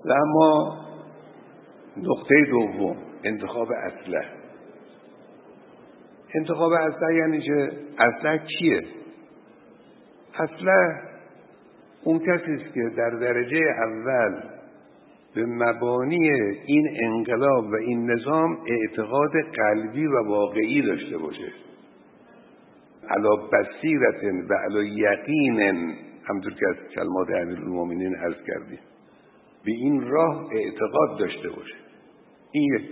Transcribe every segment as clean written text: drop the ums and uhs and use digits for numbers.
و اما نقطه دوم، انتخاب اسلحه. انتخاب اسلحه یعنی چه؟ اسلحه کیه؟ اسلحه اون کسی است که در درجه اول به مبانی این انقلاب و این نظام اعتقاد قلبی و واقعی داشته باشه، علی بصیرت و علی یقین، همونطور که از کلمات امیرالمومنین عرض کردیم، به این راه اعتقاد داشته باشه. این یک.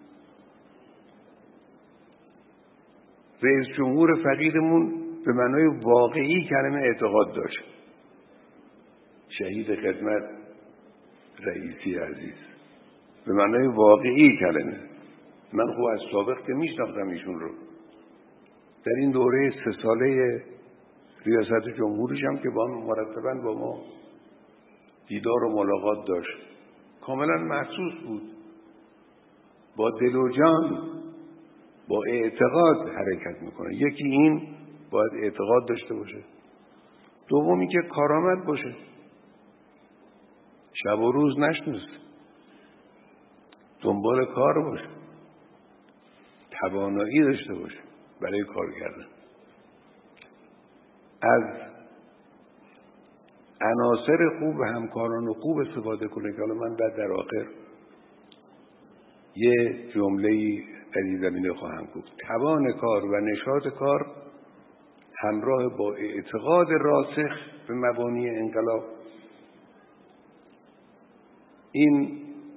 رئیس جمهور فقیدمون به معنای واقعی کلمه اعتقاد داشت. شهید خدمت رئیسی عزیز به معنای واقعی کلمه. من خوب از سابق که میشناختم ایشون رو، در این دوره 3 ساله ریاست جمهوریش هم که با مرتباً با ما دیدار و ملاقات داشت، کاملا محسوس بود، با دل و جان، با اعتقاد حرکت میکنه. یکی این باید اعتقاد داشته باشه، دومی که کارآمد باشه، شب و روز نشناسه، دنبال کار باشه، توانایی داشته باشه برای کار کردن. از عناصر خوب و همکاران خوب استفاده کنه که حالا من بعد در آخر یه جمله‌ای در این زمینه خواهم گفت. توان کار و نشاط کار همراه با اعتقاد راسخ به مبانی انقلاب، این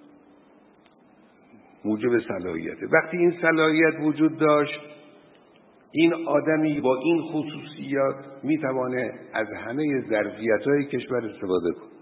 موجب صلاحیته. وقتی این صلاحیت وجود داشت، این آدمی با این خصوصیات میتوانه از همه ظرفیت‌های کشور استفاده کنه.